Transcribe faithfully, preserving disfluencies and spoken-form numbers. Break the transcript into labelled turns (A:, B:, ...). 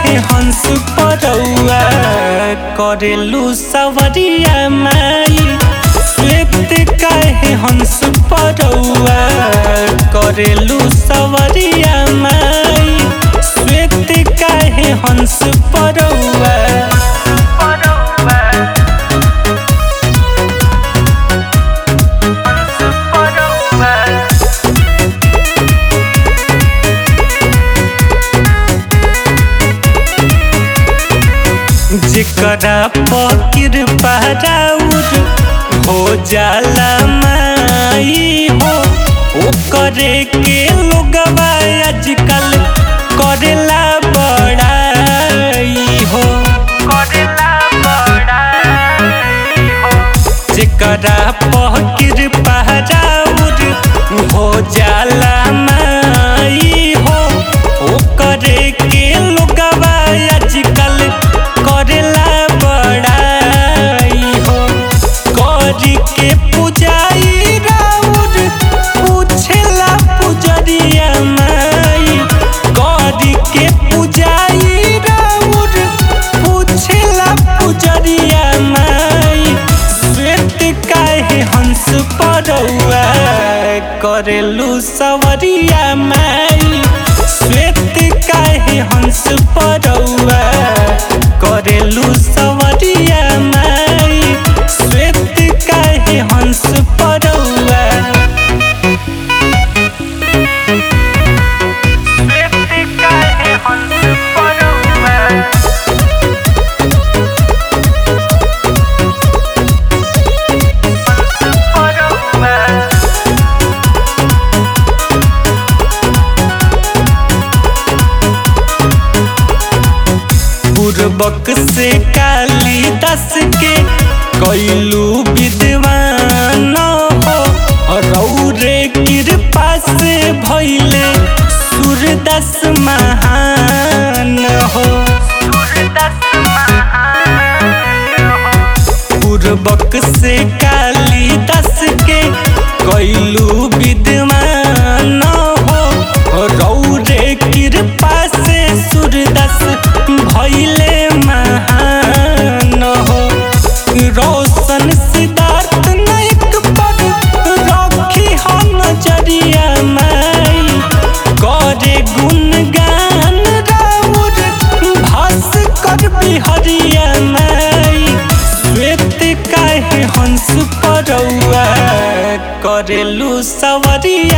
A: काहे हंस परौआ करेलू सवरिया माई। श्वेत काहे हंस परौआ करेलू सवरिया माई। श्वेत काहे हंस परौआ जेकरा फकीर पहराउर हो जाला माई हो। ओकरे के लोगवा आजकल करेला बड़ाई हो करेला बड़ाई हो। जेकरा फकीर पहराउर हो जाला माई हो। ओकरे के लोगवा आजकल करेला बड़ाई हो। करी के पूजाई राउर पूछेला पुजरिया माई। करी के पूजाई राउर पूछेला पुजरिया माई। श्वेत काहे हंस परौआ करेलू सवरिया माई। श्वेत काहे हंस परौआ करेलू सवरिया माई। श्वेत काहे हंस परौआ श्वेत काहे हंस परौआ पूर्वक से कालिदास के कैलू विद्वान हो। रौरे कृपा से भइले सूरदास महान हो। पूर्वक से कालिदास के कैलू विद्वान हो। रौरे कृपा से सूरदास भइले महान हो। रोशन सिद्धार्थ नायक पर रखी हो नजरिया माई। करे गुणगान राउर भास्कर बिहरिया माई। श्वेत काहे हंस परौआ करेलू सवरिया